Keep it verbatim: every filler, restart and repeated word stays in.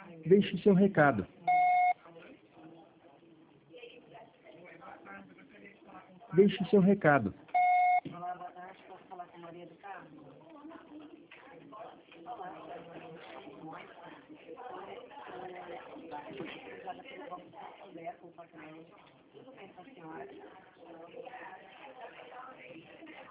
Deixe seu recado. Deixe seu recado. Olá, boa tarde. Posso falar com a Maria do Carmo? Olá, obrigada pelo vosso compartilhamento. Tudo bem com a senhora?